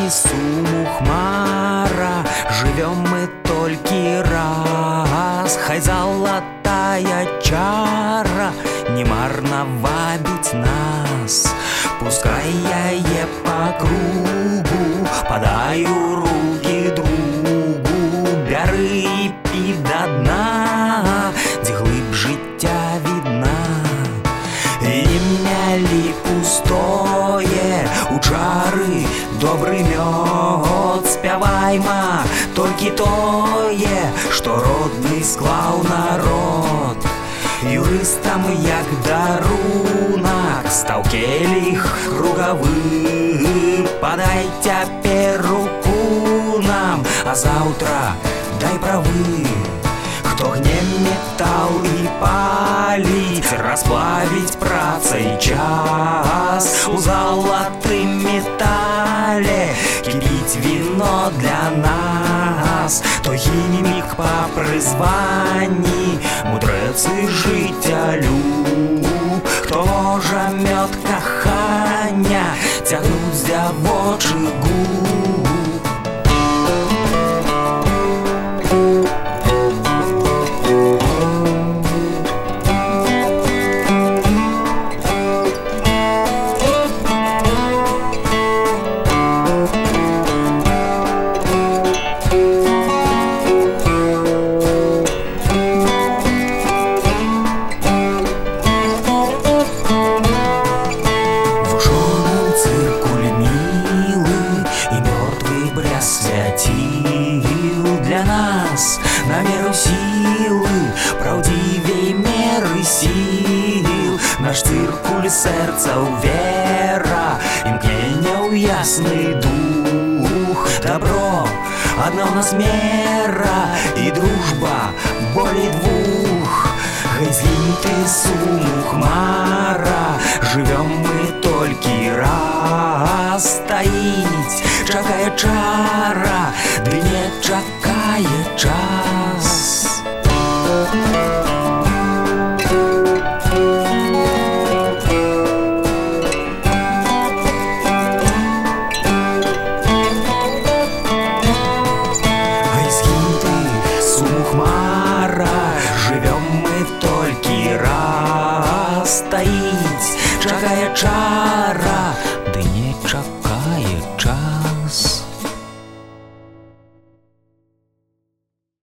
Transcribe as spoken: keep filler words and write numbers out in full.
ты суму хмара, живем мы только раз. Хай золотая чара не марно вабить нас. Пускай я е по кругу подаю руки другу, бяры і пі до дна, де глиб життя видна. Ім'я лі пустое, у чары добрый мёд. Спявайма толькі тое, што родны склаў народ. Юрыстам як дарунак стаў келіх кругавы. Подай цяпер руку нам, а заўтра дай правы. Хто гне метал і паліць, расплавіць працай час. У залатым метале кіпіць віно для нас. То хімік па прызванні, мудрэцы жыццялю. Хто можа мёд кахання цягнуць з дзявочых губ. Свяціл для нас на меру сілы, праўдзівей меры сіл. Наш цыркуль сэрцаў вера, імкнення ў ясны дух. Добро адна ў нас мера, і дружба болей двух. Хай згінь ты суму хмара, жывём мы толькі раз. Стаіць чакае чара, ды не чакае час. Хай згінь ты суму хмара, жывём мы толькі раз. Стаіць чакае чара,